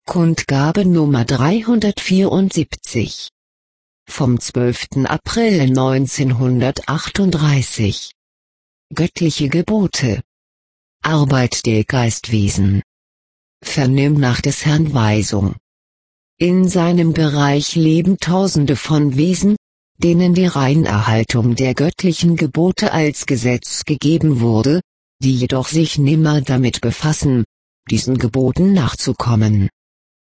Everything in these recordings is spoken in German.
Kundgabe Nummer 374. Vom 12. April 1938. Göttliche Gebote. Arbeit der Geistwesen. Vernimm nach des Herrn Weisung. In seinem Bereich leben Tausende von Wesen, denen die Reinerhaltung der göttlichen Gebote als Gesetz gegeben wurde, die jedoch sich nimmer damit befassen, diesen Geboten nachzukommen.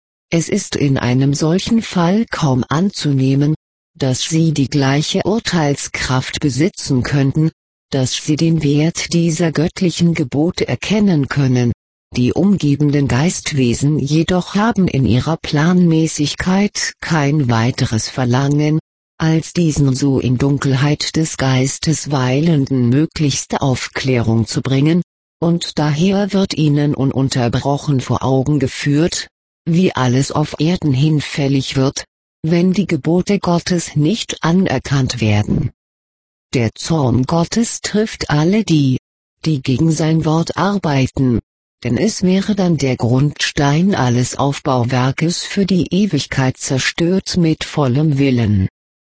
Es ist in einem solchen Fall kaum anzunehmen, dass sie die gleiche Urteilskraft besitzen könnten, dass sie den Wert dieser göttlichen Gebote erkennen können. Die umgebenden Geistwesen jedoch haben in ihrer Planmäßigkeit kein weiteres Verlangen, als diesen so in Dunkelheit des Geistes weilenden möglichste Aufklärung zu bringen, und daher wird ihnen ununterbrochen vor Augen geführt, wie alles auf Erden hinfällig wird, wenn die Gebote Gottes nicht anerkannt werden. Der Zorn Gottes trifft alle die gegen sein Wort arbeiten, denn es wäre dann der Grundstein alles Aufbauwerkes für die Ewigkeit zerstört mit vollem Willen.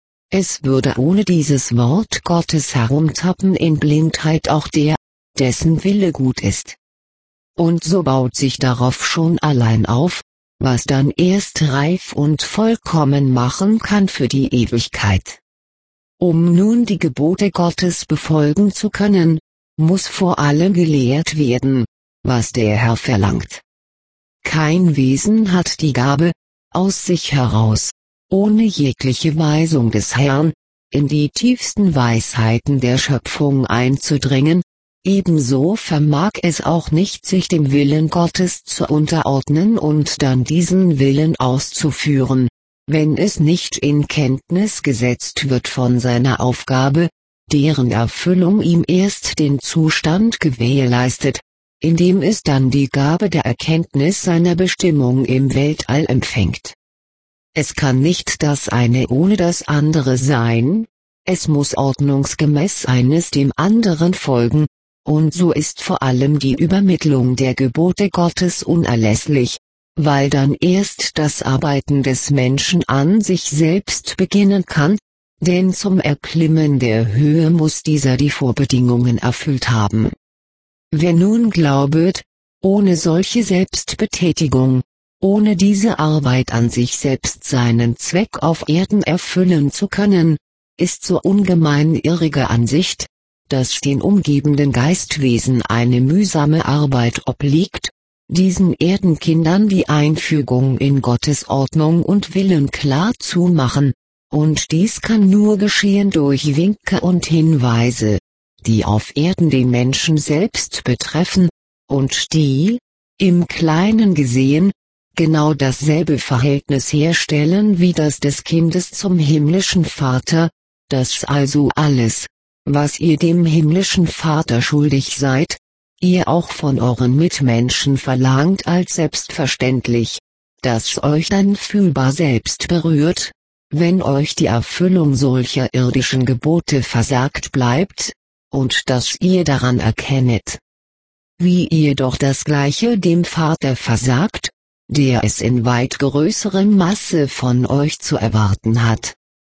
Es würde ohne dieses Wort Gottes herumtappen in Blindheit auch der, dessen Wille gut ist. Und so baut sich darauf schon allein auf, was dann erst reif und vollkommen machen kann für die Ewigkeit. Um nun die Gebote Gottes befolgen zu können, muss vor allem gelehrt werden, was der Herr verlangt. Kein Wesen hat die Gabe, aus sich heraus, ohne jegliche Weisung des Herrn, in die tiefsten Weisheiten der Schöpfung einzudringen. Ebenso vermag es auch nicht, sich dem Willen Gottes zu unterordnen und dann diesen Willen auszuführen, wenn es nicht in Kenntnis gesetzt wird von seiner Aufgabe, deren Erfüllung ihm erst den Zustand gewährleistet, indem es dann die Gabe der Erkenntnis seiner Bestimmung im Weltall empfängt. Es kann nicht das eine ohne das andere sein, es muss ordnungsgemäß eines dem anderen folgen, und so ist vor allem die Übermittlung der Gebote Gottes unerlässlich, weil dann erst das Arbeiten des Menschen an sich selbst beginnen kann, denn zum Erklimmen der Höhe muss dieser die Vorbedingungen erfüllt haben. Wer nun glaubet, ohne solche Selbstbetätigung, ohne diese Arbeit an sich selbst seinen Zweck auf Erden erfüllen zu können, ist so ungemein irrige Ansicht, dass den umgebenden Geistwesen eine mühsame Arbeit obliegt, diesen Erdenkindern die Einfügung in Gottes Ordnung und Willen klar zu machen, und dies kann nur geschehen durch Winke und Hinweise, die auf Erden den Menschen selbst betreffen, und die, im Kleinen gesehen, genau dasselbe Verhältnis herstellen wie das des Kindes zum himmlischen Vater, dass also alles, was ihr dem himmlischen Vater schuldig seid, ihr auch von euren Mitmenschen verlangt als selbstverständlich, das euch dann fühlbar selbst berührt, wenn euch die Erfüllung solcher irdischen Gebote versagt bleibt, und dass ihr daran erkennet, wie ihr doch das Gleiche dem Vater versagt, der es in weit größerem Maße von euch zu erwarten hat.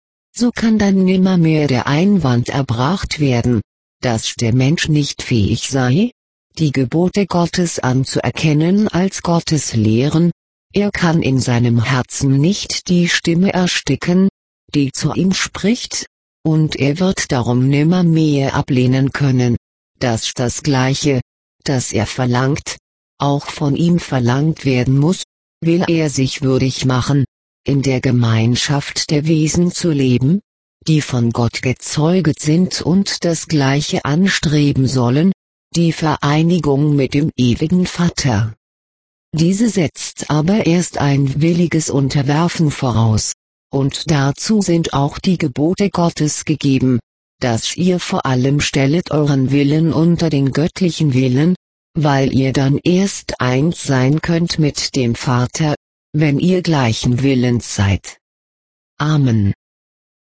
So kann dann nimmermehr der Einwand erbracht werden, dass der Mensch nicht fähig sei, die Gebote Gottes anzuerkennen als Gottes Lehren, er kann in seinem Herzen nicht die Stimme ersticken, die zu ihm spricht, und er wird darum nimmermehr ablehnen können, dass das Gleiche, das er verlangt, auch von ihm verlangt werden muss, will er sich würdig machen, in der Gemeinschaft der Wesen zu leben, die von Gott gezeugt sind und das Gleiche anstreben sollen, die Vereinigung mit dem ewigen Vater. Diese setzt aber erst ein williges Unterwerfen voraus, und dazu sind auch die Gebote Gottes gegeben, dass ihr vor allem stellet euren Willen unter den göttlichen Willen, weil ihr dann erst eins sein könnt mit dem Vater, wenn ihr gleichen Willens seid. Amen.